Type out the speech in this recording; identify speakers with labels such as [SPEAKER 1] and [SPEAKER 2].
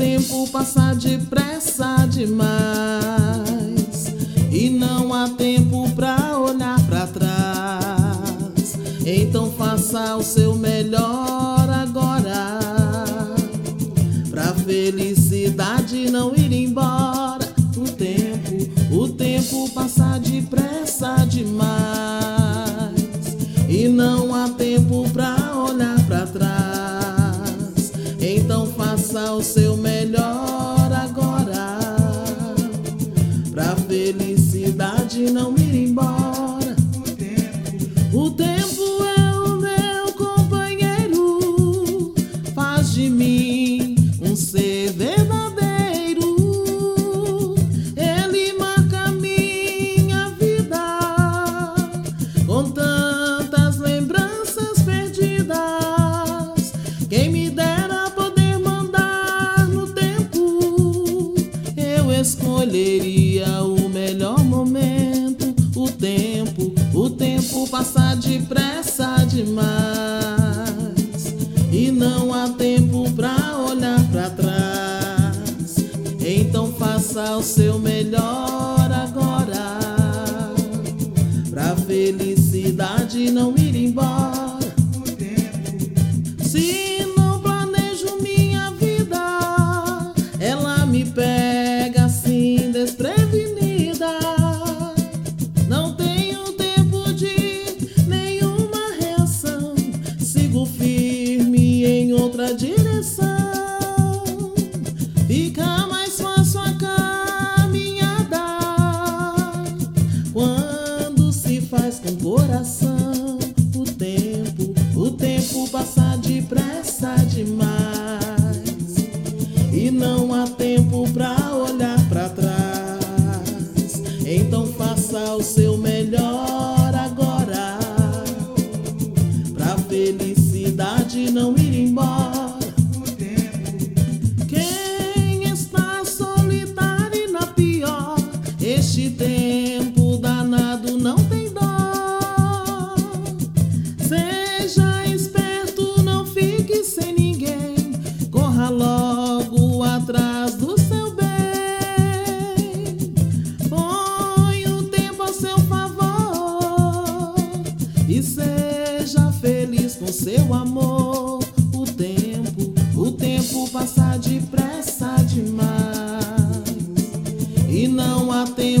[SPEAKER 1] tempo passa depressa demais e não há tempo pra olhar pra trás. Então faça o seu melhor agora, pra felicidade não ir embora. O tempo passa depressa demais e não há tempo pra olhar pra trás. Então faça o seu melhor agora, pra felicidade não ir embora. O tempo é o meu companheiro, faz de mim um ser verdadeiro. Ele marca minha vida com tantas lembranças perdidas. Quem me dera poder mandar no tempo, eu escolheria o melhor momento. O tempo passa depressa demais e não há tempo pra olhar pra trás. Então faça o seu melhor agora, pra felicidade não ir embora. Se não planejo minha vida, ela me pega assim desprevenida. Não tenho tempo de nenhuma reação, sigo firme em outra direção. Fica mais fácil a caminhada quando se faz com coração. O tempo passa depressa demais e não há tempo pra olhar pra trás. Então faça o seu melhor agora, pra felicidade não ir embora. Quem está solitário e na pior, este tempo danado não tem dó. Seja esperto, não fique sem ninguém, corra logo atrás do seu bem. Põe o tempo a seu favor e seja feliz com seu amor. O tempo passa depressa demais e não há tempo